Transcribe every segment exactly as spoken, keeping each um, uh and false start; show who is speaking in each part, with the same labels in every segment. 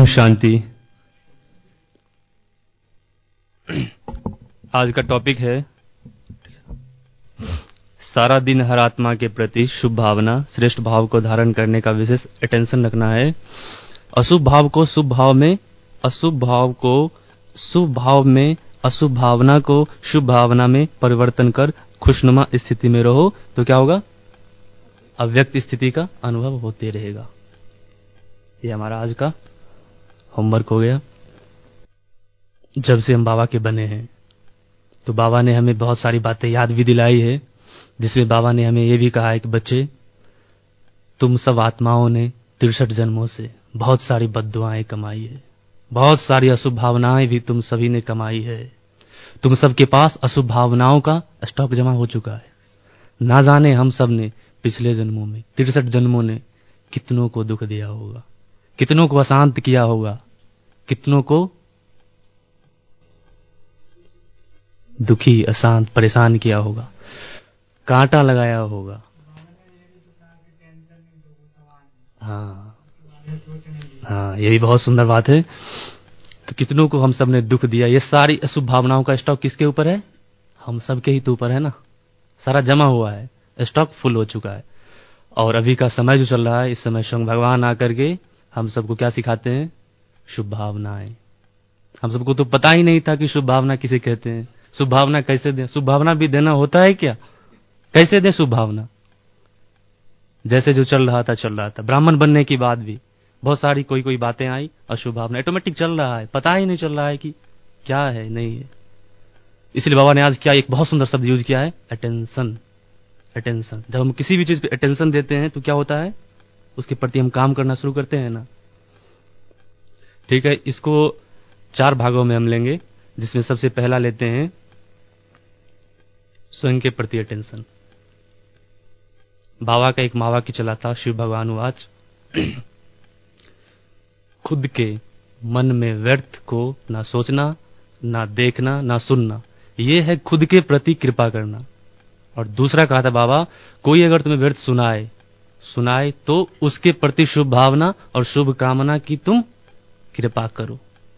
Speaker 1: ओम शांति। आज का टॉपिक है सारा दिन हर आत्मा के प्रति शुभ भावना, श्रेष्ठ भाव को धारण करने का विशेष अटेंशन रखना है। अशुभ भाव को शुभ भाव में, अशुभ भाव को शुभ भाव में, अशुभ भावना को शुभ भावना में परिवर्तन कर खुशनुमा स्थिति में रहो तो क्या होगा? अव्यक्त स्थिति का अनुभव होते रहेगा। ये हमारा आज का होमवर्क हो गया। जब से हम बाबा के बने हैं तो बाबा ने हमें बहुत सारी बातें याद भी दिलाई है, जिसमें बाबा ने हमें ये भी कहा है कि बच्चे, तुम सब आत्माओं ने तिरसठ जन्मों से बहुत सारी बद्दुआएं कमाई है, बहुत सारी अशुभ भावनाएं भी तुम सभी ने कमाई है। तुम सबके पास अशुभ भावनाओं का स्टॉक जमा हो चुका है। ना जाने हम सब ने पिछले जन्मों में, तिरसठ जन्मों ने कितनों को दुख दिया होगा, कितनों को अशांत किया होगा, कितनों को दुखी, अशांत, परेशान किया होगा, कांटा लगाया होगा। हाँ हाँ, ये भी बहुत सुंदर बात है। तो कितनों को हम सब ने दुख दिया। ये सारी अशुभ भावनाओं का स्टॉक किसके ऊपर है? हम सब के ही तो ऊपर है ना। सारा जमा हुआ है, स्टॉक फुल हो चुका है। और अभी का समय जो चल रहा है, इस समय स्वयं भगवान आकर के हम सबको क्या सिखाते हैं? शुभ भावनाएं। हम सबको तो पता ही नहीं था कि शुभ भावना किसे कहते हैं, शुभ भावना कैसे दें। शुभ भावना भी देना होता है क्या? कैसे दें शुभ भावना? जैसे जो चल रहा था चल रहा था। ब्राह्मण बनने के बाद भी बहुत सारी कोई कोई बातें आई, अशुभ भावना ऑटोमेटिक चल रहा है, पता ही नहीं चल रहा है कि क्या है नहीं है। इसलिए बाबा ने आज क्या एक बहुत सुंदर शब्द यूज किया है, अटेंशन। अटेंशन। जब हम किसी भी चीज पे अटेंशन देते हैं तो क्या होता है? उसके प्रति हम काम करना शुरू करते हैं ना। ठीक है, इसको चार भागों में हम लेंगे, जिसमें सबसे पहला लेते हैं स्वयं के प्रति अटेंशन। बाबा का एक मावा की चला था, शिव भगवान वाच, खुद के मन में व्यर्थ को ना सोचना, ना देखना, ना सुनना, ये है खुद के प्रति कृपा करना। और दूसरा कहा था बाबा, कोई अगर तुम्हें व्यर्थ सुनाए सुनाए तो उसके प्रति शुभ भावना और शुभ कामना की तुम कृपा करो।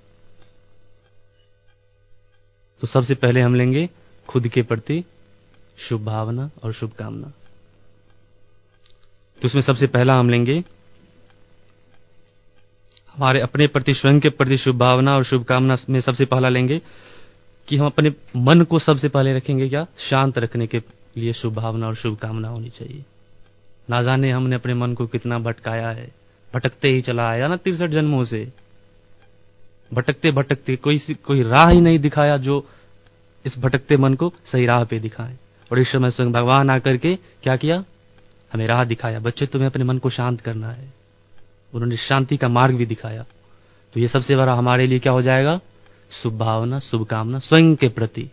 Speaker 1: तो सबसे पहले हम लेंगे खुद के प्रति शुभ भावना और शुभ कामना। तो उसमें सबसे पहला हम लेंगे हमारे अपने प्रति, स्वयं के प्रति शुभ भावना और शुभ कामना में सबसे पहला लेंगे कि हम अपने मन को सबसे पहले रखेंगे क्या? शांत रखने के लिए शुभ भावना और शुभ कामना होनी चाहिए। ना जाने हमने अपने मन को कितना भटकाया है, भटकते ही चला आया ना तिरसठ जन्मों से। भटकते भटकते कोई कोई राह ही नहीं दिखाया जो इस भटकते मन को सही राह पे दिखाए। और इस समय स्वयं भगवान आकर के क्या किया? हमें राह दिखाया। बच्चे, तुम्हें अपने मन को शांत करना है। उन्होंने शांति का मार्ग भी दिखाया। तो ये सबसे बड़ा हमारे लिए क्या हो जाएगा? शुभ भावना, शुभ कामना स्वयं के प्रति।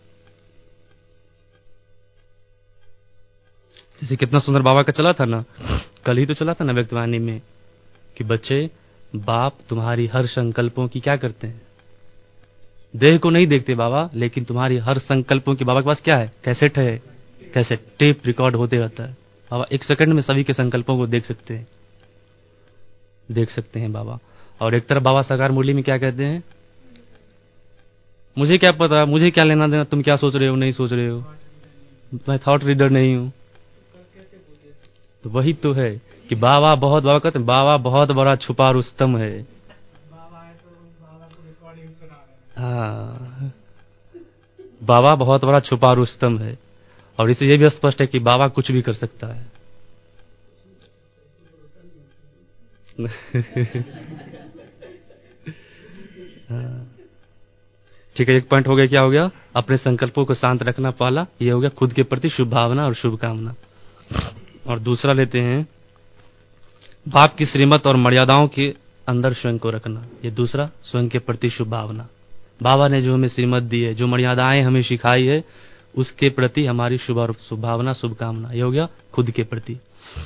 Speaker 1: जैसे कितना सुंदर बाबा का चला था ना, कल ही तो चला था ना व्यक्तवाणी में कि बच्चे, बाप तुम्हारी हर संकल्पों की क्या करते हैं? देह को नहीं देखते बाबा, लेकिन तुम्हारी हर संकल्पों की बाबा के पास क्या है? कैसेट है। कैसेट, टेप रिकॉर्ड होते रहता है। बाबा एक सेकंड में सभी के संकल्पों को देख सकते हैं, देख सकते हैं बाबा। और एक तरफ बाबा साकार मुरली में क्या कहते हैं? मुझे क्या पता, मुझे क्या लेना देना, तुम क्या सोच रहे हो नहीं सोच रहे हो, मैं थॉट रीडर नहीं हूं। तो वही तो है कि बाबा बहुत, बाबा कहते हैं बाबा बहुत बड़ा छुपा रुस्तम है। हाँ, बाबा बहुत बड़ा छुपा रुस्तम है। और इसे ये भी स्पष्ट है कि बाबा कुछ भी कर सकता है। ठीक है, एक पॉइंट हो गया। क्या हो गया? अपने संकल्पों को शांत रखना। पहला ये हो गया खुद के प्रति शुभ भावना और शुभ कामना। और दूसरा लेते हैं बाप की श्रीमत और मर्यादाओं के अंदर स्वयं को रखना। ये दूसरा स्वयं के प्रति शुभ भावना। बाबा ने जो हमें श्रीमत दी है, जो मर्यादाएं हमें सिखाई है, उसके प्रति हमारी शुभ और शुभ भावना, शुभ कामना। ये हो गया खुद के प्रति।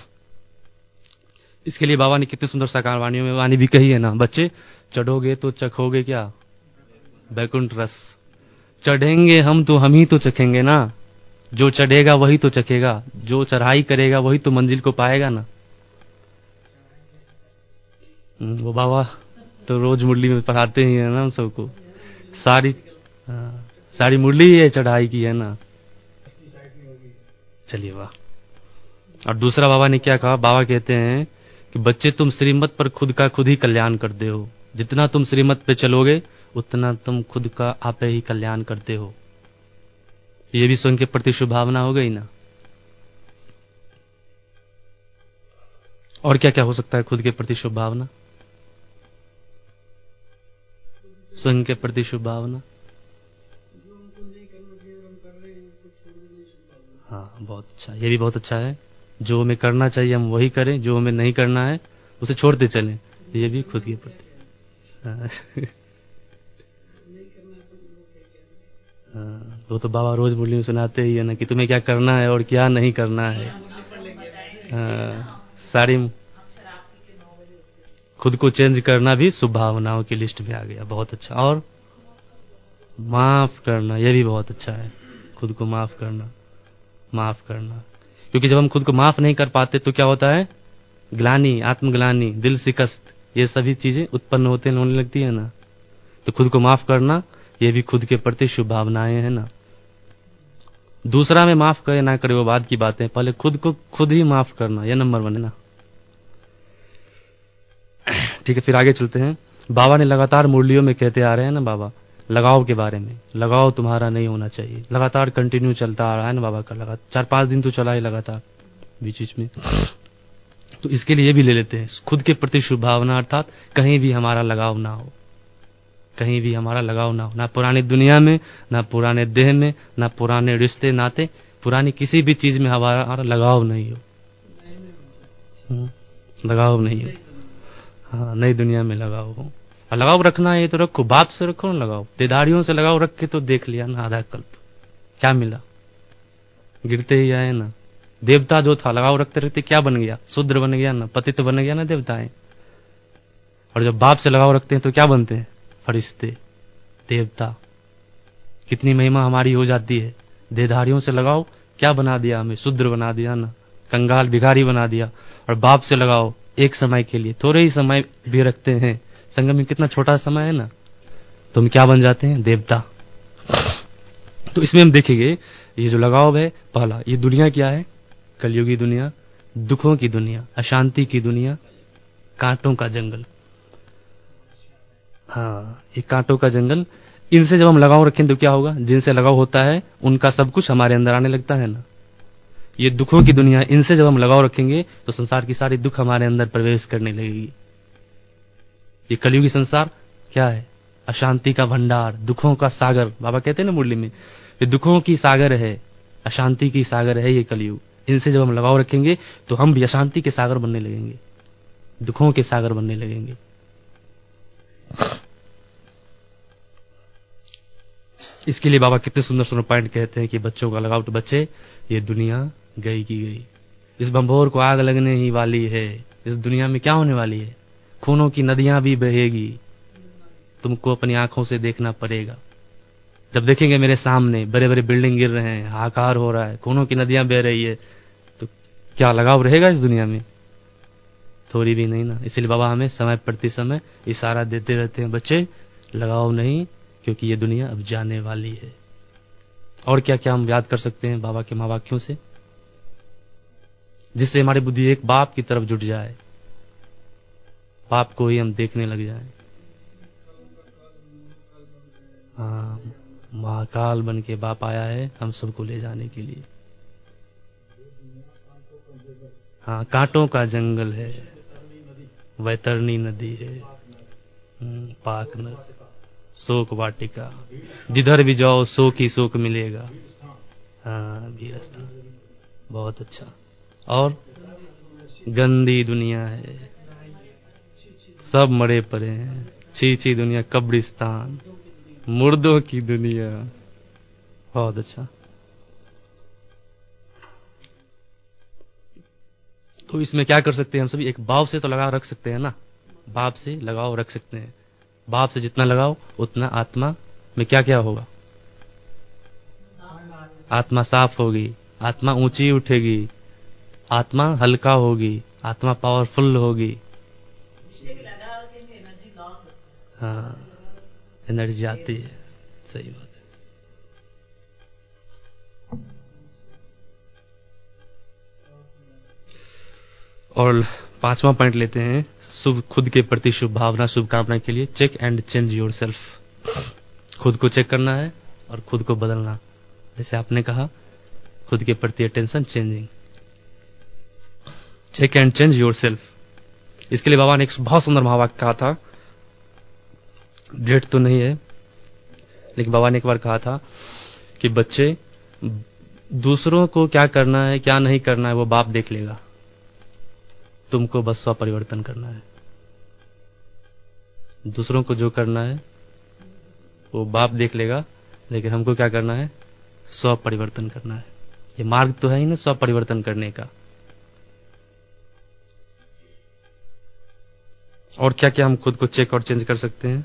Speaker 1: इसके लिए बाबा ने कितनी सुंदर साकार वाणियों में वाणी भी कही है ना, बच्चे, चढ़ोगे तो चखोगे क्या? बैकुंठ रस। चढ़ेंगे हम तो हम ही तो चखेंगे ना। जो चढ़ेगा वही तो चखेगा, जो चढ़ाई करेगा वही तो मंजिल को पाएगा ना। वो बाबा तो रोज मुरली में पढ़ाते ही है ना हम सबको। सारी हाँ, सारी मुरली ही चढ़ाई की है ना। चलिए वाह। और दूसरा बाबा ने क्या कहा? बाबा कहते हैं कि बच्चे तुम श्रीमत पर खुद का खुद ही कल्याण करते हो। जितना तुम श्रीमत पे चलोगे उतना तुम खुद का आपे ही कल्याण करते हो। ये भी स्वयं के प्रति शुभ भावना हो गई ना। और क्या क्या हो सकता है खुद के प्रति शुभ भावना? स्वयं के प्रति शुभ भावना, हाँ बहुत अच्छा, ये भी बहुत अच्छा है। जो हमें करना चाहिए हम वही करें, जो हमें नहीं करना है उसे छोड़ते चलें। ये भी खुद के प्रति हाँ। हाँ, वो तो बाबा रोज मुरली में सुनाते ही है ना कि तुम्हें क्या करना है और क्या नहीं करना है। हाँ, सारी खुद को चेंज करना भी शुभ भावनाओं की लिस्ट में आ गया। बहुत अच्छा। और माफ करना, ये भी बहुत अच्छा है। खुद को माफ करना, माफ करना, क्योंकि जब हम खुद को माफ नहीं कर पाते तो क्या होता है? ग्लानि, आत्मग्लानि, दिल शिकस्त, ये सभी चीजें उत्पन्न होते होने लगती है ना। तो खुद को माफ करना ये भी खुद के प्रति शुभ भावनाएं हैं ना। दूसरा में माफ करे ना करे वो बाद की बात है, पहले खुद को खुद ही माफ करना, यह नंबर वन है ना। ठीक है, फिर आगे चलते हैं। बाबा ने लगातार मुरलियों में कहते आ रहे हैं ना बाबा लगाव के बारे में। लगाव तुम्हारा नहीं होना चाहिए, लगातार कंटिन्यू चलता आ रहा है ना बाबा का। लगातार चार पांच दिन तो चला ही लगातार बीच बीच में। तो इसके लिए ये भी ले लेते हैं खुद के प्रति शुभ भावना, अर्थात कहीं भी हमारा लगाव ना हो, कहीं भी हमारा लगाव ना हो, ना पुरानी दुनिया में, ना पुराने देह में, ना पुराने रिश्ते नाते, पुरानी किसी भी चीज में हमारा लगाव नहीं हो। लगाव नहीं हो, हाँ नई दुनिया में लगाव हो। और लगाव रखना है तो रखो, बाप से रखो ना लगाव। देदारियों से लगाव रख के तो देख लिया ना आधा कल्प, क्या मिला? गिरते ही आए ना। देवता जो था लगाव रखते रखते क्या बन गया? शूद्र बन गया ना, पतित बन गया ना देवताएं। और जब बाप से लगाव रखते हैं तो क्या बनते हैं? फरिश्ते, देवता। कितनी महिमा हमारी हो जाती है। देहधारियों से लगाओ, क्या बना दिया हमें? शूद्र बना दिया ना, कंगाल भिखारी बना दिया। और बाप से लगाओ एक समय के लिए, थोड़े ही समय भी रखते हैं, संगम में कितना छोटा समय है ना, तो हम क्या बन जाते हैं? देवता। तो इसमें हम देखेंगे ये जो लगाव है, पहला ये दुनिया क्या है? कलयुगी दुनिया, दुखों की दुनिया, अशांति की दुनिया, कांटों का जंगल। हाँ, ये कांटों का जंगल, इनसे जब हम लगाव रखें तो क्या होगा? जिनसे लगाव होता है उनका सब कुछ हमारे अंदर आने लगता है ना। ये दुखों की दुनिया, इनसे जब हम लगाव रखेंगे तो संसार की सारी दुख हमारे अंदर प्रवेश करने लगेगी। ये कलयुगी संसार क्या है? अशांति का भंडार, दुखों का सागर। बाबा कहते हैं ना मुरली में, ये दुखों की सागर है, अशांति की सागर है ये कलयुग। इनसे जब हम लगाव रखेंगे तो हम भी अशांति के सागर बनने लगेंगे, दुखों के सागर बनने लगेंगे। इसके लिए बाबा कितने सुंदर सुंदर पॉइंट कहते हैं कि बच्चों का लगाव। तो बच्चे, ये दुनिया गई की गई, इस बंभोर को आग लगने ही वाली है। इस दुनिया में क्या होने वाली है? खूनों की नदियां भी बहेगी, तुमको अपनी आंखों से देखना पड़ेगा। जब देखेंगे मेरे सामने बड़े बड़े बिल्डिंग गिर रहे हैं, हाहाकार हो रहा है, खूनों की नदियां बह रही है, तो क्या लगाव रहेगा इस दुनिया में? थोड़ी भी नहीं ना। इसलिए बाबा हमें समय प्रति समय इशारा देते रहते हैं, बच्चे लगाओ नहीं, क्योंकि ये दुनिया अब जाने वाली है। और क्या क्या हम याद कर सकते हैं बाबा के महावाक्यों से, जिससे हमारी बुद्धि एक बाप की तरफ जुट जाए, बाप को ही हम देखने लग जाएं। हाँ, महाकाल बन के बाप आया है हम सबको ले जाने के लिए। हाँ, कांटों का जंगल है, वैतरणी नदी है, पाक नद, शोक वाटिका, जिधर भी जाओ शोक ही शोक मिलेगा। हाँ, वीर स्थान, बहुत अच्छा। और गंदी दुनिया है, सब मरे पड़े हैं, छी छी दुनिया, कब्रिस्तान, मुर्दों की दुनिया। बहुत अच्छा। तो इसमें क्या कर सकते हैं हम सभी? एक बाप से तो लगाव रख सकते हैं ना, बाप से लगाव रख सकते हैं। बाप से जितना लगाओ उतना आत्मा में क्या क्या होगा? आत्मा साफ होगी, आत्मा ऊंची उठेगी, आत्मा हल्का होगी, आत्मा पावरफुल होगी। हाँ, एनर्जी आती है, सही बात है। और पांचवा पॉइंट लेते हैं, शुभ खुद के प्रति शुभ भावना, शुभकामना के लिए चेक एंड चेंज योरसेल्फ। खुद को चेक करना है और खुद को बदलना। जैसे आपने कहा, खुद के प्रति attention, changing, check and change yourself. इसके लिए बाबा ने एक बहुत सुंदर महावाक्य कहा था, डेट तो नहीं है, लेकिन बाबा ने एक बार कहा था कि बच्चे, दूसरों को क्या करना है क्या नहीं करना है वो बाप देख लेगा, तुमको बस स्व परिवर्तन करना है। दूसरों को जो करना है वो बाप देख लेगा, लेकिन हमको क्या करना है, स्व परिवर्तन करना है। ये मार्ग तो है ही ना स्व परिवर्तन करने का। और क्या क्या हम खुद को चेक और चेंज कर सकते हैं?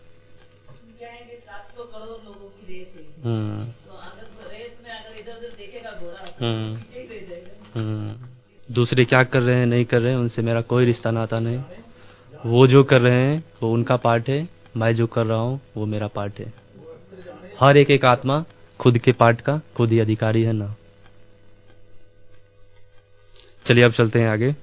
Speaker 2: सात सौ करोड़ लोगों की रेस है,
Speaker 1: हम्म
Speaker 2: तो अगर रेस में अगर इधर उधर देखेगा घोड़ा तो
Speaker 1: हम्म
Speaker 2: पीछे ही रह जाएगा।
Speaker 1: हम्म दूसरे क्या कर रहे हैं नहीं कर रहे हैं उनसे मेरा कोई रिश्ता नाता नहीं। वो जो कर रहे हैं वो उनका पार्ट है, मैं जो कर रहा हूं वो मेरा पार्ट है। हर एक एक आत्मा खुद के पार्ट का खुद ही अधिकारी है ना। चलिए अब चलते हैं आगे।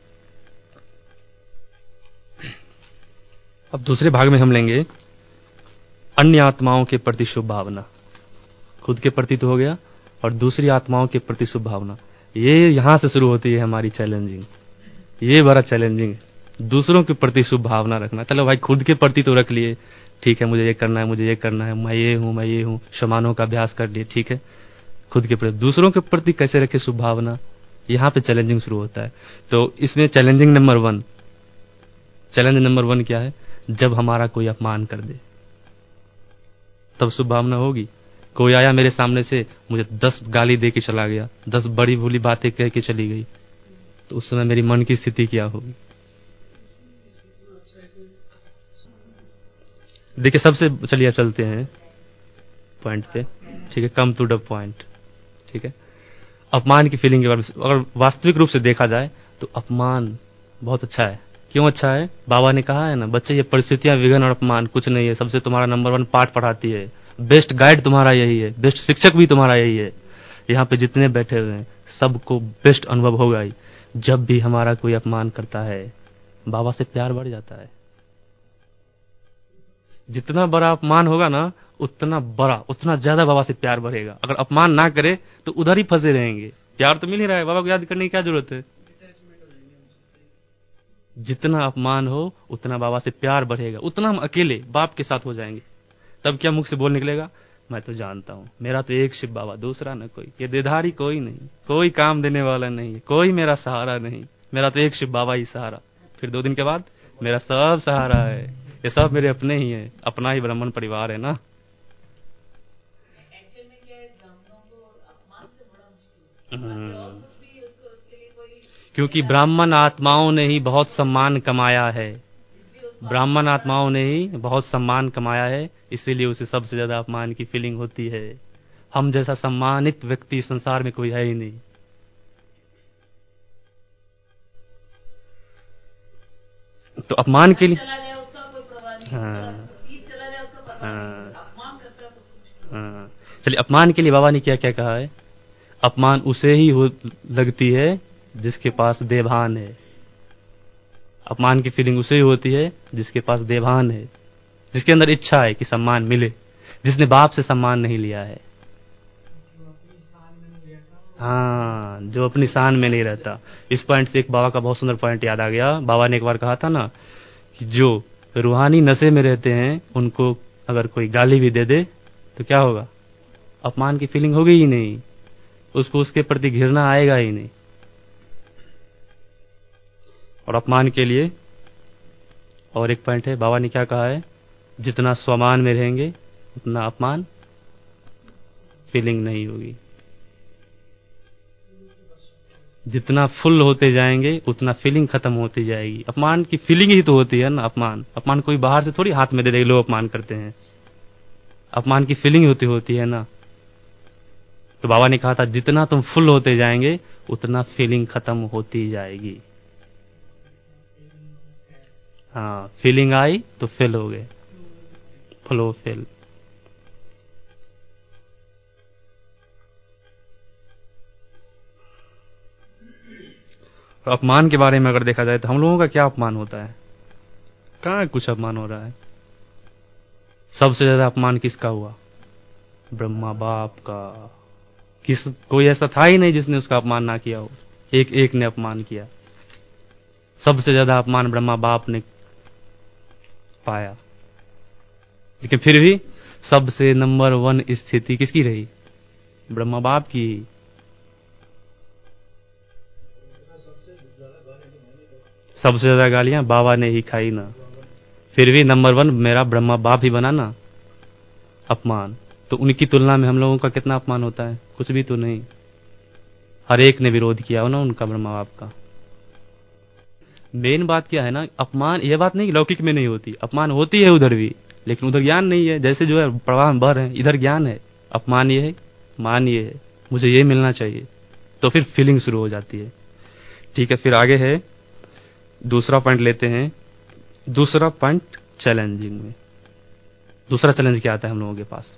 Speaker 1: अब दूसरे भाग में हम लेंगे अन्य आत्माओं के प्रति शुभ भावना। खुद के प्रति तो हो गया, और दूसरी आत्माओं के प्रति शुभ भावना। ये यहां से शुरू होती है हमारी चैलेंजिंग। ये बड़ा चैलेंजिंग है, दूसरों के प्रति शुभ भावना रखना। चलो भाई, खुद के प्रति तो रख लिए, ठीक है, मुझे ये करना है, मुझे ये करना है, मैं ये हूं मैं ये हूं, शमानों का अभ्यास कर लिए, ठीक है। खुद के प्रति, दूसरों के प्रति कैसे रखे शुभ भावना, यहां पे चैलेंजिंग शुरू होता है। तो इसमें challenging number one, challenge number one क्या है, जब हमारा कोई अपमान कर दे तब शुभ भावना होगी। कोई आया मेरे सामने से, मुझे दस गाली दे के चला गया, दस बड़ी भूली बातें कह के चली गई, तो उस समय मेरी मन की स्थिति क्या होगी? देखिए, सबसे चलिए चलते हैं पॉइंट पे, ठीक है, कम टू द पॉइंट, ठीक है। अपमान की फीलिंग के बारे में अगर वास्तविक रूप से देखा जाए तो अपमान बहुत अच्छा है। क्यों अच्छा है? बाबा ने कहा है ना, बच्चे ये परिस्थितियां, विघ्न और अपमान कुछ नहीं है, सबसे तुम्हारा नंबर वन पाठ पढ़ाती है। बेस्ट गाइड तुम्हारा यही है, बेस्ट शिक्षक भी तुम्हारा यही है। यहाँ पे जितने बैठे हुए हैं सबको बेस्ट अनुभव होगा ही। जब भी हमारा कोई अपमान करता है, बाबा से प्यार बढ़ जाता है। जितना बड़ा अपमान होगा ना, उतना बड़ा उतना ज्यादा बाबा से प्यार बढ़ेगा। अगर अपमान ना करे तो उधर ही फंसे रहेंगे। प्यार तो मिल ही रहा है, बाबा को याद करने की क्या जरूरत है। जितना अपमान हो उतना बाबा से प्यार बढ़ेगा, उतना हम अकेले बाप के साथ हो जाएंगे। तब क्या मुख से बोल निकलेगा, मैं तो जानता हूं मेरा तो एक शिव बाबा, दूसरा न कोई, ये देधारी कोई नहीं, कोई काम देने वाला नहीं, कोई मेरा सहारा नहीं, मेरा तो एक शिव बाबा ही सहारा। फिर दो दिन के बाद मेरा सब सहारा है, ये सब मेरे अपने ही है, अपना ही ब्राह्मण परिवार है ना।
Speaker 2: एक्चुअल में क्या है, ब्राह्मणों को अपमान से बड़ा मुश्किल है, बाकी और कुछ भी उसको उसके लिए कोई,
Speaker 1: क्योंकि ब्राह्मण आत्माओं ने ही बहुत सम्मान कमाया है,
Speaker 2: इसलिए उसको
Speaker 1: ब्राह्मण आत्माओं ने ही बहुत सम्मान कमाया है, इसीलिए उसे सबसे ज्यादा अपमान की फीलिंग होती है। हम जैसा सम्मानित व्यक्ति संसार में कोई है ही नहीं। तो अपमान के लिए
Speaker 2: चला जाए उसका कोई परवाह नहीं,
Speaker 1: हाँ
Speaker 2: चीज चला जाए उसका परवाह नहीं, अपमान करता है तो उसको मुश्किल है।
Speaker 1: हाँ, चलिए, अपमान के लिए बाबा ने क्या क्या कहा है। अपमान उसे ही हो लगती है जिसके पास देभान है। अपमान की फीलिंग उसे ही होती है जिसके पास देभान है, जिसके अंदर इच्छा है कि सम्मान मिले, जिसने बाप से सम्मान नहीं लिया है। हाँ, जो अपनी शान में नहीं रहता। इस पॉइंट से एक बाबा का बहुत सुंदर पॉइंट याद आ गया। बाबा ने एक बार कहा था ना कि जो रूहानी नशे में रहते हैं उनको अगर कोई गाली भी दे दे तो क्या होगा, अपमान की फीलिंग होगी ही नहीं, उसको उसके प्रति घृणा आएगा ही नहीं। और अपमान के लिए और एक पॉइंट है, बाबा ने क्या कहा है, जितना स्वमान में रहेंगे उतना अपमान फीलिंग नहीं होगी। जितना फुल होते जाएंगे उतना फीलिंग खत्म होती जाएगी। अपमान की फीलिंग ही तो होती है ना। अपमान अपमान कोई बाहर से थोड़ी हाथ में दे दे, लोग अपमान करते हैं, अपमान की फीलिंग होती होती है ना। तो बाबा ने कहा था जितना तुम फुल होते जाएंगे उतना फीलिंग खत्म होती जाएगी। हाँ, फीलिंग आई तो फेल हो गए, फ्लो फेल। और अपमान के बारे में अगर देखा जाए तो हम लोगों का क्या अपमान होता है? कहाँ कुछ अपमान हो रहा है? सबसे ज्यादा अपमान किसका हुआ? ब्रह्मा बाप का। किस कोई ऐसा था ही नहीं जिसने उसका अपमान ना किया हो, एक एक ने अपमान किया। सबसे ज्यादा अपमान ब्रह्मा बाप ने पाया, लेकिन फिर भी सबसे नंबर वन स्थिति किसकी रही? ब्रह्मा बाप की। सबसे ज्यादा गालियां बाबा ने ही खाई ना, फिर भी नंबर वन मेरा ब्रह्मा बाप ही बना ना अपमान। तो उनकी तुलना में हम लोगों का कितना अपमान होता है? कुछ भी तो नहीं। हर एक ने विरोध किया हो ना उनका, ब्रह्मा बाप का। मेन बात क्या है ना, अपमान, यह बात नहीं कि लौकिक में नहीं होती, अपमान होती है उधर भी, लेकिन उधर ज्ञान नहीं है। जैसे जो है प्रवाह बह रहे हैं, इधर ज्ञान है, अपमान ये है, मान ये है, मुझे ये मिलना चाहिए, तो फिर फीलिंग शुरू हो जाती है। ठीक है, फिर आगे है, दूसरा पॉइंट लेते हैं। दूसरा पॉइंट चैलेंजिंग में, दूसरा चैलेंज क्या आता है हम लोगों के पास?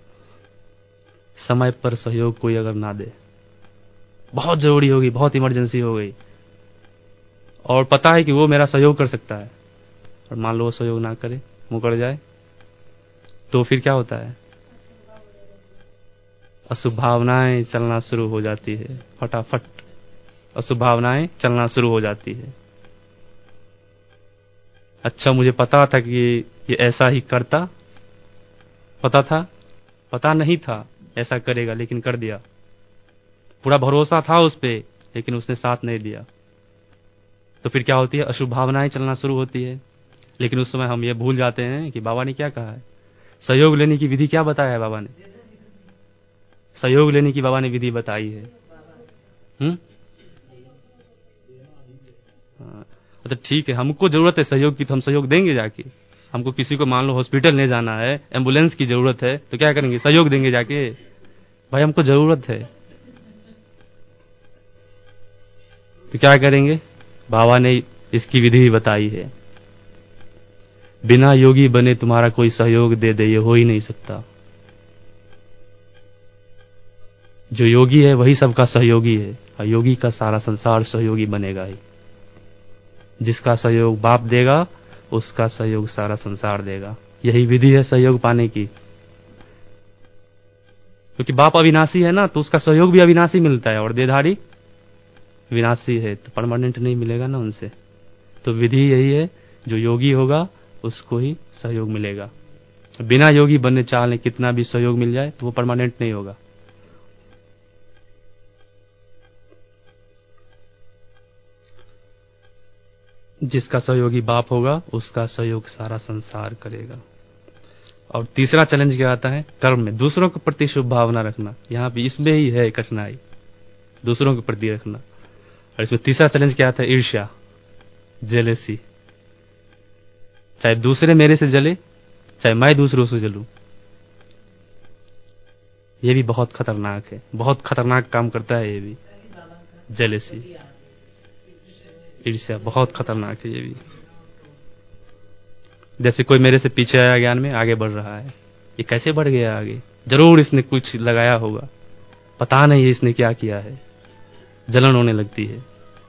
Speaker 1: समय पर सहयोग कोई अगर ना दे, बहुत जरूरी होगी, बहुत इमरजेंसी हो गई, और पता है कि वो मेरा सहयोग कर सकता है, और मान लो वो सहयोग ना करे, मुकर जाए, तो फिर क्या होता है? अशुभ भावनाएं चलना शुरू हो जाती है, फटाफट अशुभ भावनाएं चलना शुरू हो जाती है। अच्छा, मुझे पता था कि ये ऐसा ही करता, पता था? पता नहीं था ऐसा करेगा, लेकिन कर दिया। पूरा भरोसा था उस पे, लेकिन उसने साथ नहीं दिया। तो फिर क्या होती है? अशुभ भावनाएं चलना शुरू होती है। लेकिन उस समय हम ये भूल जाते हैं कि बाबा ने क्या कहा है। सहयोग लेने की विधि क्या बताया है बाबा ने? सहयोग लेने की बाबा ने विधि बताई है। हम्म हाँ, तो ठीक है, हमको जरूरत है सहयोग की, तो हम सहयोग देंगे जाके। हमको किसी को मान लो हॉस्पिटल ले जाना है, एम्बुलेंस की जरूरत है, तो क्या करेंगे? सहयोग देंगे जाके, भाई हमको जरूरत है, तो क्या करेंगे? बाबा ने इसकी विधि भी बताई है। बिना योगी बने तुम्हारा कोई सहयोग दे दे, ये हो ही नहीं सकता। जो योगी है वही सबका सहयोगी है, और योगी का सारा संसार सहयोगी बनेगा ही। जिसका सहयोग बाप देगा, उसका सहयोग सारा संसार देगा। यही विधि है सहयोग पाने की। क्योंकि बाप अविनाशी है ना, तो उसका सहयोग भी अविनाशी मिलता है, और देहधारी विनाशी है, तो परमानेंट नहीं मिलेगा ना उनसे। तो विधि यही है, जो योगी होगा उसको ही सहयोग मिलेगा। बिना योगी बनने चाहने कितना भी सहयोग मिल जाए तो वो परमानेंट नहीं होगा। जिसका सहयोगी बाप होगा, उसका सहयोग सारा संसार करेगा। और तीसरा चैलेंज क्या आता है? कर्म में दूसरों के प्रति शुभ भावना रखना। यहाँ पे इसमें ही है कठिनाई, दूसरों के प्रति रखना। और इसमें तीसरा चैलेंज क्या आता है? ईर्ष्या, जेलेसी। चाहे दूसरे मेरे से जले, चाहे मैं दूसरों से जलूं, ये भी बहुत खतरनाक है, बहुत खतरनाक काम करता है ये भी। जेलेसी, ईर्ष्या बहुत खतरनाक है ये भी। जैसे कोई मेरे से पीछे आया ज्ञान में, आगे बढ़ रहा है, ये कैसे बढ़ गया आगे? जरूर इसने कुछ लगाया होगा, पता नहीं है इसने क्या किया है, जलन होने लगती है।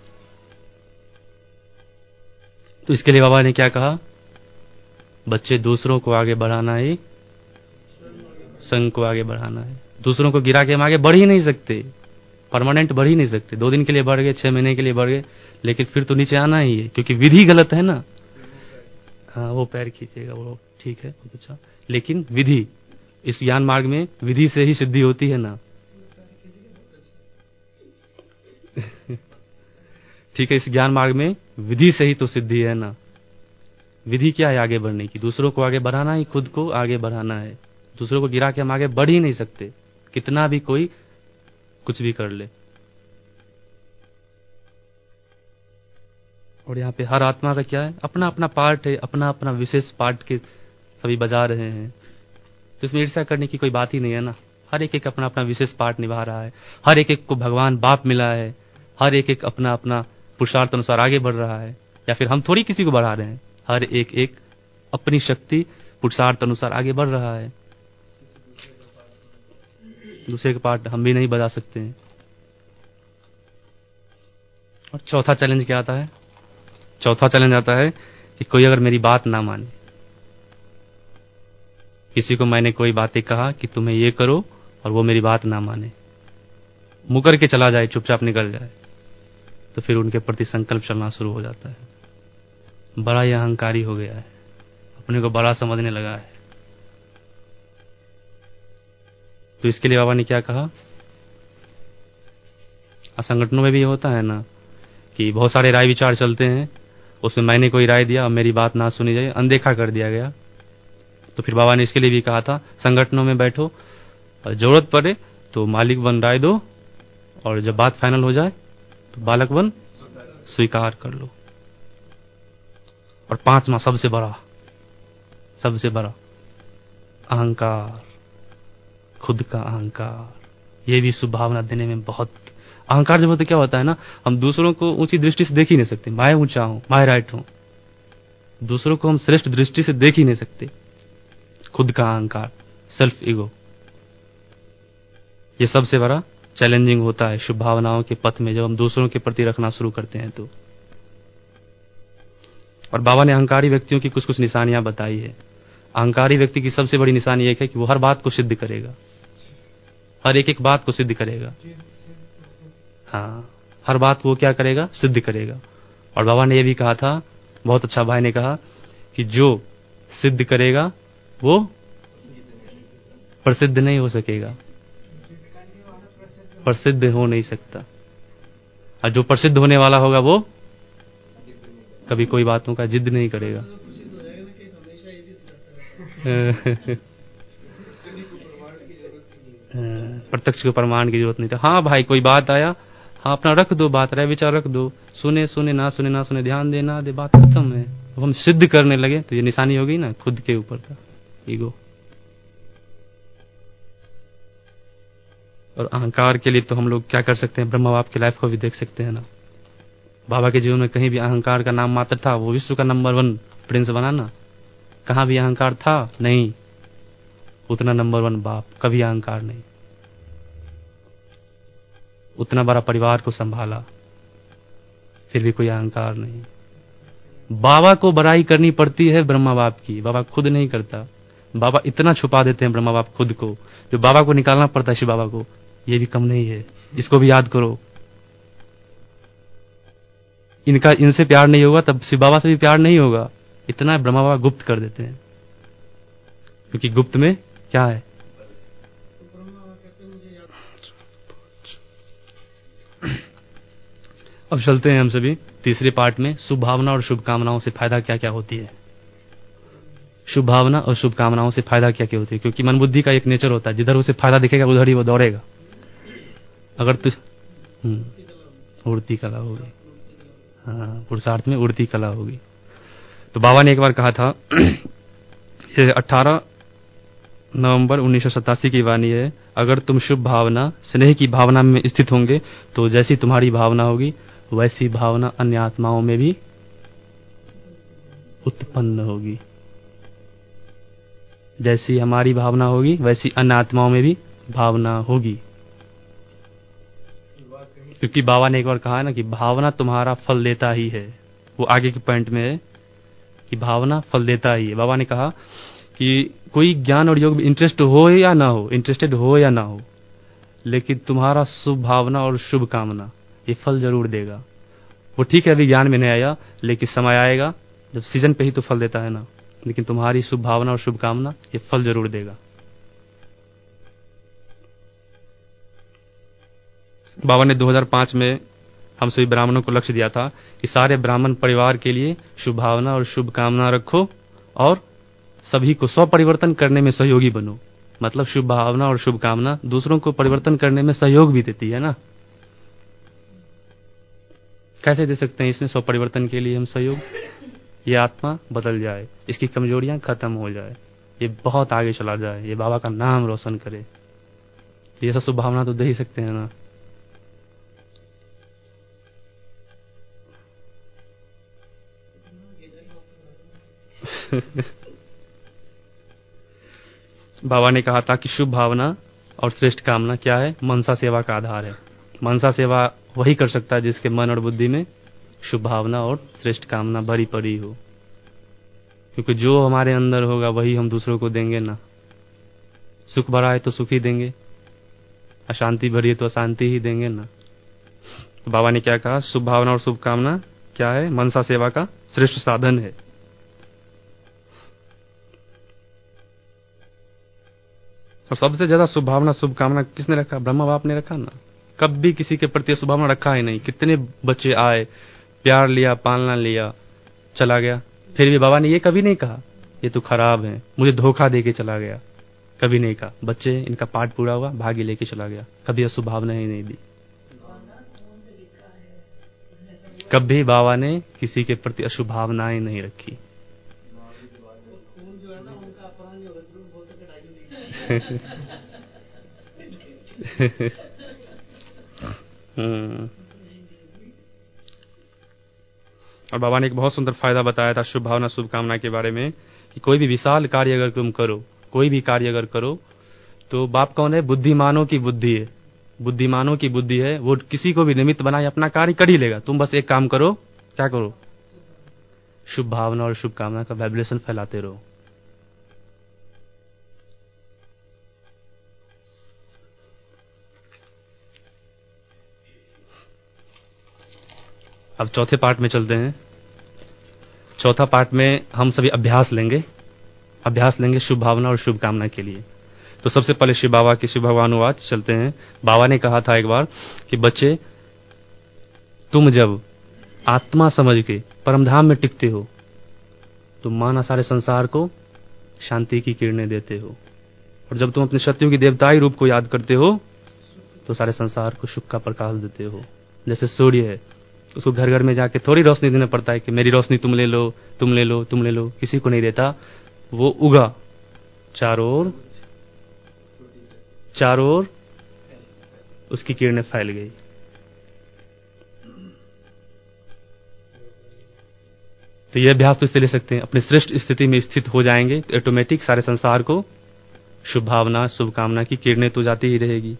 Speaker 1: तो इसके लिए बाबा ने क्या कहा? बच्चे, दूसरों को आगे बढ़ाना ही संघ को आगे बढ़ाना है। दूसरों को गिरा के हम आगे बढ़ ही नहीं सकते, परमानेंट बढ़ ही नहीं सकते। दो दिन के लिए बढ़ गए, छह महीने के लिए बढ़ गए, लेकिन फिर तो नीचे आना ही है, क्योंकि विधि गलत है ना। हाँ, वो पैर खींचेगा, वो ठीक है, बहुत अच्छा, लेकिन विधि, इस ज्ञान मार्ग में विधि से ही सिद्धि होती है ना। ठीक है, इस ज्ञान मार्ग में विधि से ही तो सिद्धि है ना। विधि क्या है? आगे बढ़ने की, दूसरों को आगे बढ़ाना ही, खुद को आगे बढ़ाना है। दूसरों को गिरा के हम आगे बढ़ ही नहीं सकते, कितना भी कोई कुछ भी कर ले। और यहाँ पे हर आत्मा का क्या है? अपना अपना पार्ट है, अपना अपना विशेष पार्ट के सभी बजा रहे हैं। तो इसमें ईर्ष्या करने की कोई बात ही नहीं है ना। हर एक एक अपना अपना विशेष पार्ट निभा रहा है, हर एक एक को भगवान बाप मिला है, हर एक एक अपना अपना पुरुषार्थ अनुसार आगे बढ़ रहा है। या फिर हम थोड़ी किसी को बढ़ा रहे हैं, हर एक एक अपनी शक्ति पुरुषार्थ अनुसार आगे बढ़ रहा है। दूसरे के पार्ट हम भी नहीं बजा सकते हैं। और चौथा चैलेंज क्या आता है? चौथा चैलेंज आता है कि कोई अगर मेरी बात ना माने, किसी को मैंने कोई बातें कहा कि तुम्हें ये करो और वो मेरी बात ना माने, मुकर के चला जाए, चुपचाप निकल जाए, तो फिर उनके प्रति संकल्प चलना शुरू हो जाता है। बड़ा ही अहंकारी हो गया है, अपने को बड़ा समझने लगा है। तो इसके लिए बाबा ने क्या कहा? संगठनों में भी होता है ना कि बहुत सारे राय विचार चलते हैं, उसमें मैंने कोई राय दिया और मेरी बात ना सुनी जाए, अनदेखा कर दिया गया। तो फिर बाबा ने इसके लिए भी कहा था, संगठनों में बैठो और जरूरत पड़े तो मालिक बन राय दो, और जब बात फाइनल हो जाए तो बालक बन स्वीकार कर लो। और पांचवा सबसे बड़ा सबसे बड़ा अहंकार, खुद का अहंकार। ये भी शुभ भावना देने में बहुत, अहंकार जब होता क्या होता है ना, हम दूसरों को ऊंची दृष्टि से देख ही नहीं सकते। मैं ऊंचा हूं, मैं राइट हूं, दूसरों को हम श्रेष्ठ दृष्टि से देख ही नहीं सकते। खुद का अहंकार, सेल्फ ईगो, ये सबसे बड़ा चैलेंजिंग होता है शुभ भावनाओं के पथ में, जब हम दूसरों के प्रति रखना शुरू करते हैं तो। और बाबा ने अहंकारी व्यक्तियों की कुछ कुछ निशानियां बताई है। अहंकारी व्यक्ति की सबसे बड़ी निशानी एक है कि वो हर बात को सिद्ध करेगा, हर एक एक बात को सिद्ध करेगा। हाँ, हर बात वो क्या करेगा? सिद्ध करेगा। और बाबा ने ये भी कहा था, बहुत अच्छा भाई ने कहा कि जो सिद्ध करेगा वो प्रसिद्ध नहीं हो सकेगा, प्रसिद्ध हो नहीं सकता। और जो प्रसिद्ध होने वाला होगा वो कभी कोई बातों का जिद नहीं करेगा। प्रत्यक्ष को प्रमाण की जरूरत नहीं था। हाँ भाई, कोई बात आया, हाँ अपना रख दो, बात रहे विचार रख दो, सुने सुने ना सुने ना सुने, ध्यान देना दे, बात खत्म है। अब हम सिद्ध करने लगे तो ये निशानी होगी ना खुद के ऊपर का ईगो। और अहंकार के लिए तो हम लोग क्या कर सकते हैं? ब्रह्मा बाप की लाइफ को भी देख सकते हैं ना। बाबा के जीवन में कहीं भी अहंकार का नाम मात्र था, वो विश्व का नंबर वन प्रिंस बना ना। कहां भी अहंकार था नहीं, उतना नंबर वन बाप, कभी अहंकार नहीं। उतना बड़ा परिवार को संभाला, फिर भी कोई अहंकार नहीं। बाबा को बड़ाई करनी पड़ती है ब्रह्मा बाप की, बाबा खुद नहीं करता। बाबा इतना छुपा देते हैं ब्रह्मा बाप खुद को, जो बाबा को निकालना पड़ता है शिव बाबा को, ये भी कम नहीं है। इसको भी याद करो। इनका इनसे प्यार नहीं होगा तब शिव बाबा से भी प्यार नहीं होगा। इतना ब्रह्मा बाबा गुप्त कर देते हैं, क्योंकि गुप्त में क्या है? अब चलते हैं हम सभी तीसरे पार्ट में, शुभ भावना और शुभकामनाओं से फायदा क्या क्या होती है। शुभ भावना और शुभकामनाओं से फायदा क्या क्या होती है, क्योंकि मन बुद्धि का एक नेचर होता है, जिधर उसे फायदा दिखेगा उधर ही वो दौड़ेगा। अगर तु उड़ती कला होगी, हाँ, पुरुषार्थ में उड़ती कला होगी। तो बाबा ने एक बार कहा था, ये अठारह नवंबर उन्नीस सौ सतासी की वाणी है, अगर तुम शुभ भावना स्नेह की भावना में स्थित होंगे तो जैसी तुम्हारी भावना होगी वैसी भावना अन्य आत्माओं में भी उत्पन्न होगी। जैसी हमारी भावना होगी वैसी अन्य आत्माओं में भी भावना होगी। क्योंकि बाबा ने एक बार कहा है ना कि भावना तुम्हारा फल देता ही है। वो आगे के पॉइंट में है कि भावना फल देता ही है। बाबा ने कहा कि कोई ज्ञान और योग में इंटरेस्ट हो या ना हो, इंटरेस्टेड हो या ना हो, लेकिन तुम्हारा शुभ भावना और शुभ कामना ये फल जरूर देगा। वो ठीक है अभी ज्ञान में नहीं आया, लेकिन समय आएगा जब सीजन पे ही तो फल देता है ना, लेकिन तुम्हारी शुभ भावना और शुभ कामना ये फल जरूर देगा। बाबा ने दो हज़ार पाँच में हम सभी ब्राह्मणों को लक्ष्य दिया था कि सारे ब्राह्मण परिवार के लिए शुभ भावना और शुभ कामना रखो और सभी को स्व परिवर्तन करने में सहयोगी बनो। मतलब शुभ भावना और शुभ कामना दूसरों को परिवर्तन करने में सहयोग भी देती है ना। कैसे दे सकते हैं इसमें स्व परिवर्तन के लिए हम सहयोग? ये आत्मा बदल जाए, इसकी कमजोरियां खत्म हो जाए, ये बहुत आगे चला जाए, ये बाबा का नाम रोशन करे, ये सब शुभ भावना तो दे ही सकते हैं ना। बाबा ने कहा था कि शुभ भावना और श्रेष्ठ कामना क्या है? मनसा सेवा का आधार है। मनसा सेवा वही कर सकता है जिसके मन और बुद्धि में शुभ भावना और श्रेष्ठ कामना भरी पड़ी हो, क्योंकि जो हमारे अंदर होगा वही हम दूसरों को देंगे ना। सुख भरा है तो सुख ही देंगे, अशांति भरी है तो अशांति ही देंगे ना। तो बाबा ने क्या कहा? शुभ भावना और शुभ कामना क्या है? मनसा सेवा का श्रेष्ठ साधन है। और सबसे ज्यादा शुभ भावना शुभ कामना किसने रखा? ब्रह्मा बाप ने रखा ना। कभी किसी के प्रति शुभ भावना रखा ही नहीं। कितने बच्चे आए, प्यार लिया, पालना लिया, चला गया, फिर भी बाबा ने ये कभी नहीं कहा ये तो खराब है, मुझे धोखा दे के चला गया। कभी नहीं कहा। बच्चे, इनका पाठ पूरा हुआ, भाग्य लेके चला गया। कभी अशुभ भावना ही नहीं दी। कभी बाबा ने किसी के प्रति अशुभ भावनाएं नहीं रखी। हम्म। और बाबा ने एक बहुत सुंदर फायदा बताया था शुभ भावना शुभ कामना के बारे में, कि कोई भी विशाल कार्य अगर तुम करो, कोई भी कार्य अगर करो, तो बाप कौन है? बुद्धिमानों की बुद्धि है। बुद्धिमानों की बुद्धि है, वो किसी को भी निमित्त बनाए अपना कार्य कर ही लेगा। तुम बस एक काम करो, क्या करो? शुभ भावना और शुभ कामना का वाइब्रेशन फैलाते रहो। अब चौथे पार्ट में चलते हैं। चौथा पार्ट में हम सभी अभ्यास लेंगे, अभ्यास लेंगे शुभ भावना और शुभ कामना के लिए। तो सबसे पहले शिव बाबा की शिव भगवानुवाद चलते हैं। बाबा ने कहा था एक बार कि बच्चे, तुम जब आत्मा समझ के परमधाम में टिकते हो तो माना सारे संसार को शांति की किरणें देते हो, और जब तुम अपने शत्रुओं की देवताई रूप को याद करते हो तो सारे संसार को सुख का प्रकाश देते हो। जैसे सूर्य है, उसको घर घर में जाके थोड़ी रोशनी देना पड़ता है कि मेरी रोशनी तुम ले लो, तुम ले लो, तुम ले लो, किसी को नहीं देता। वो उगा, चारों ओर चारों ओर उसकी किरणें फैल गई। तो ये अभ्यास तो इससे ले सकते हैं, अपने श्रेष्ठ स्थिति में स्थित हो जाएंगे तो ऑटोमेटिक सारे संसार को शुभ भावना शुभ कामना की किरणें तो जाती ही रहेगी।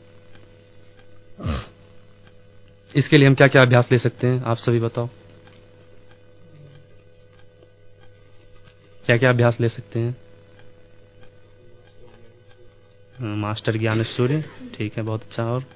Speaker 1: इसके लिए हम क्या क्या अभ्यास ले सकते हैं, आप सभी बताओ, क्या क्या अभ्यास ले सकते हैं? मास्टर ज्ञान सूर्य, ठीक है, बहुत अच्छा। और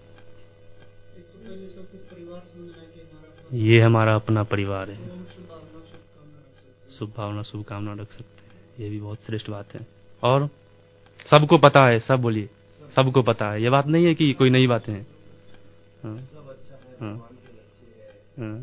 Speaker 1: ये हमारा अपना परिवार है, शुभ भावना शुभ कामना रख सकते हैं, ये भी बहुत श्रेष्ठ बात है। और सबको पता है, सब बोलिए, सबको पता है, ये बात नहीं है कि कोई नई बातें हैं। हाँ, हाँ, हाँ,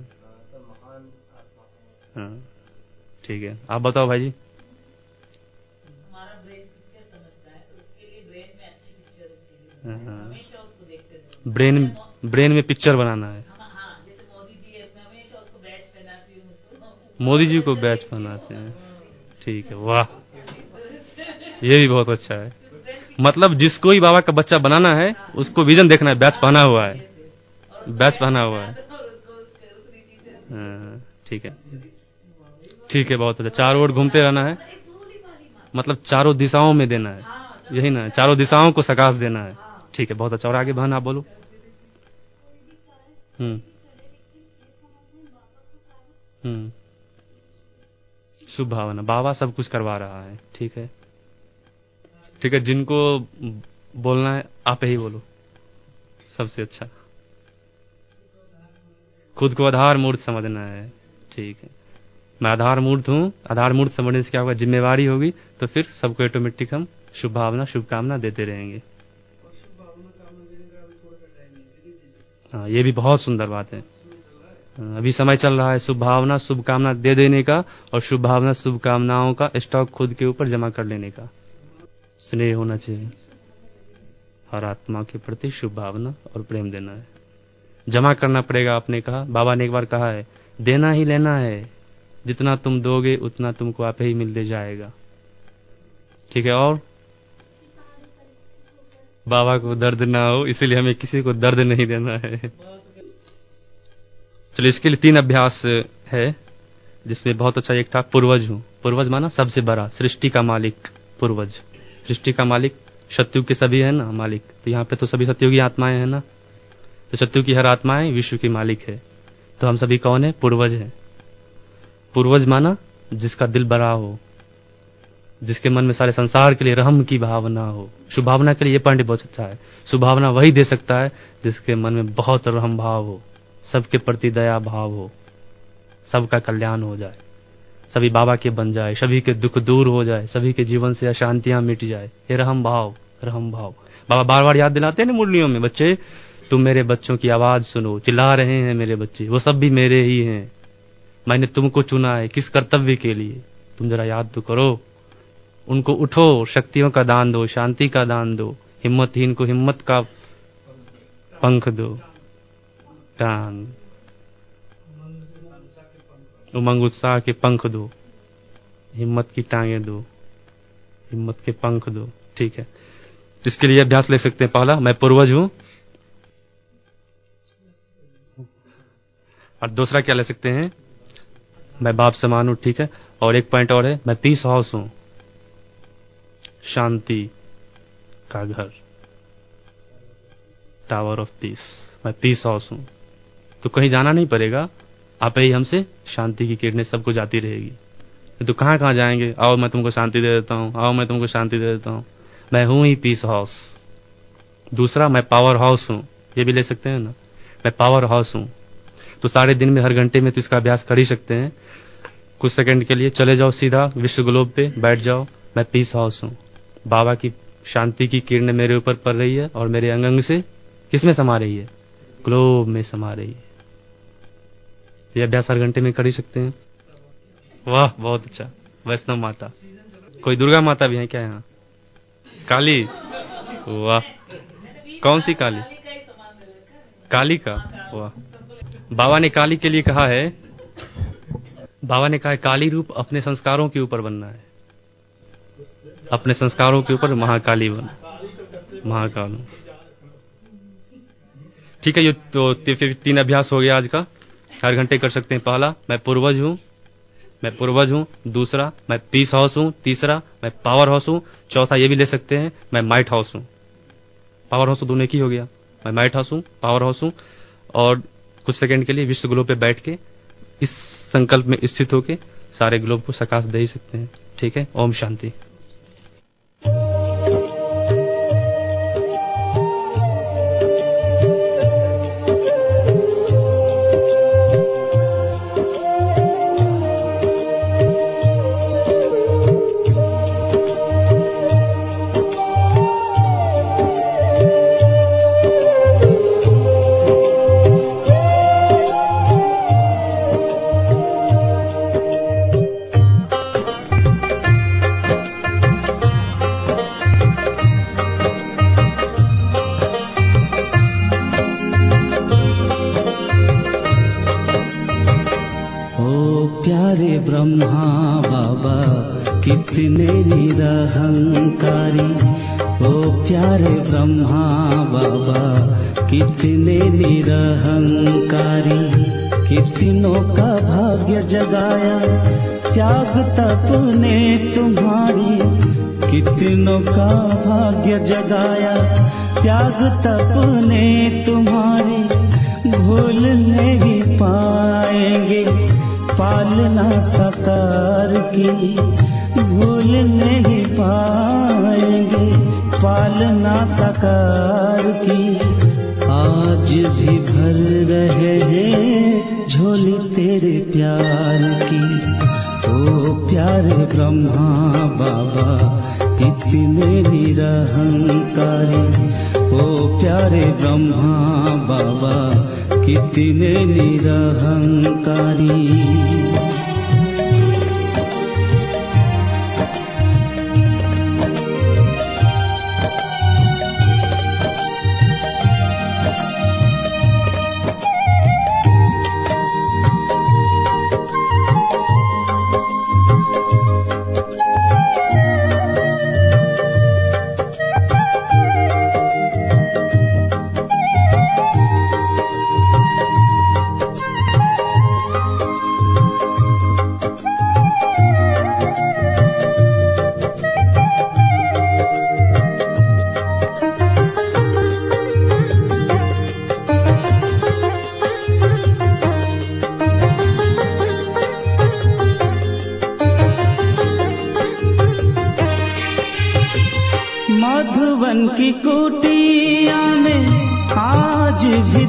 Speaker 1: हाँ, ठीक है, आप बताओ भाई जी।
Speaker 2: हमारा ब्रेन पिक्चर समझता है, तो उसके लिए ब्रेन में अच्छी पिक्चर उसके लिए हमेशा उसको देखते रहो।
Speaker 1: ब्रेन ब्रेन में पिक्चर बनाना है।
Speaker 2: हाँ, जैसे मोदी जी है, मैं हमेशा उसको बैच पहनाती हूँ, उसको
Speaker 1: मोदी जी को बैच पहनाते हैं, ठीक है, वाह, ये भी बहुत अच्छा है। मतलब जिसको ही बाबा का बच्चा बनाना है उसको विजन देखना है, बैच पहना हुआ है, बैच पहना हुआ है। ठीक है, ठीक है, बहुत अच्छा। चारों ओर घूमते रहना है, मतलब चारों दिशाओं में देना है, यही ना, चारों दिशाओं को सकाश देना है। ठीक है, बहुत अच्छा। और आगे बहन आप बोलो। हम्म हम्म शुभ भावना, बाबा सब कुछ करवा रहा है, ठीक है, ठीक है। जिनको बोलना है आप ही बोलो, सबसे अच्छा। खुद को आधार मूर्त समझना है, ठीक है। मैं आधार मूर्त हूं, आधार मूर्त समझने से क्या होगा, जिम्मेवारी होगी, तो फिर सबको ऑटोमेटिक हम शुभ भावना शुभ कामना देते रहेंगे। हाँ, ये भी बहुत सुंदर बात है। अभी समय चल रहा है शुभ भावना शुभ कामना दे देने का, और शुभ भावना शुभ कामनाओं का स्टॉक खुद के ऊपर जमा कर लेने का। स्नेह होना चाहिए, हर आत्मा के प्रति शुभ भावना और प्रेम देना है, जमा करना पड़ेगा। आपने कहा, बाबा ने एक बार कहा है, देना ही लेना है, जितना तुम दोगे उतना तुमको आप ही मिलते जाएगा, ठीक है। और बाबा को दर्द ना हो, इसीलिए हमें किसी को दर्द नहीं देना है। चलिए, इसके लिए तीन अभ्यास है। जिसमें बहुत अच्छा एक था पूर्वज हूँ। पूर्वज माना सबसे बड़ा, सृष्टि का मालिक पूर्वज। सृष्टि का मालिक सत्युग के सभी है ना मालिक, तो यहाँ पे तो सभी सत्युगी आत्माएं हैं ना, तो सत्युग की हर आत्माएं विश्व की मालिक है। तो हम सभी कौन है? पूर्वज हैं। पूर्वज माना जिसका दिल बड़ा हो, जिसके मन में सारे संसार के लिए रहम की भावना हो। शुभावना के लिए ये पॉइंट बहुत अच्छा है। शुभावना वही दे सकता है जिसके मन में बहुत रहम भाव हो, सबके प्रति दया भाव हो, सबका कल्याण हो जाए, सभी बाबा के बन जाए, सभी के दुख दूर हो जाए, सभी के जीवन से अशांतियां मिट जाए। ये रहम भाव, रहम भाव बाबा बार बार याद दिलाते हैं ना मुरलियों में, बच्चे तुम मेरे बच्चों की आवाज सुनो, चिल्ला रहे हैं मेरे बच्चे, वो सब भी मेरे ही हैं। मैंने तुमको चुना है किस कर्तव्य के लिए, तुम जरा याद तो करो। उनको उठो, शक्तियों का दान दो, शांति का दान दो, हिम्मतहीन को हिम्मत का पंख दो, टांग उमंग उत्साह के पंख दो, हिम्मत की टांगे दो, हिम्मत के पंख दो। ठीक है, इसके लिए अभ्यास ले सकते हैं। पहला, मैं पूर्वज हूं, और दूसरा क्या ले सकते हैं? मैं बाप समान हूं। ठीक है, और एक पॉइंट और है, मैं पीस हाउस हूं, शांति का घर, टावर ऑफ पीस। मैं पीस हाउस हूं, तो कहीं जाना नहीं पड़ेगा, आप ही हमसे शांति की किरणें सबको जाती रहेगी। तो कहां कहां जाएंगे? आओ मैं तुमको शांति दे देता हूं, आओ मैं तुमको शांति दे देता हूं। मैं हूं ही पीस हाउस। दूसरा, मैं पावर हाउस हूं, ये भी ले सकते हैं ना, मैं पावर हाउस हूं। तो सारे दिन में हर घंटे में तो इसका अभ्यास कर ही सकते हैं। कुछ सेकंड के लिए चले जाओ सीधा विश्व ग्लोब पे, बैठ जाओ, मैं पीस हाउस हूं, बाबा की शांति की किरणें मेरे ऊपर पड़ रही है और मेरे अंग अंग से किसमें समा रही है? ग्लोब में समा रही है। ये अभ्यास हर घंटे में कर ही सकते हैं। वाह, बहुत अच्छा। वैष्णव माता, कोई दुर्गा माता भी है क्या यहाँ? काली, वाह, कौन सी काली? काली का, वाह। बाबा ने काली के लिए कहा है, बाबा ने कहा है काली रूप अपने संस्कारों के ऊपर बनना है, अपने संस्कारों के ऊपर महाकाली बन, महाकाल। ठीक है, ये तो फिर तीन अभ्यास हो गया आज का, हर घंटे कर सकते हैं। पहला, मैं पूर्वज हूं, मैं पूर्वज हूं। दूसरा, मैं पीस हाउस हूं। तीसरा, मैं पावर हाउस हूं। चौथा, ये भी ले सकते हैं, मैं माइट हाउस हूं। पावर हाउस तो दोनों एक ही हो गया, मैं माइट हाउस हूं, पावर हाउस हूं। और कुछ सेकंड के लिए विश्व ग्लोब पे बैठ के इस संकल्प में स्थित होके सारे ग्लोब को सकाश दे ही सकते हैं। ठीक है, ओम शांति।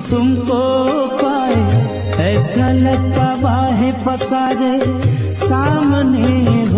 Speaker 3: तुमको पाए ऐसा लगता बाहें पसारे सामने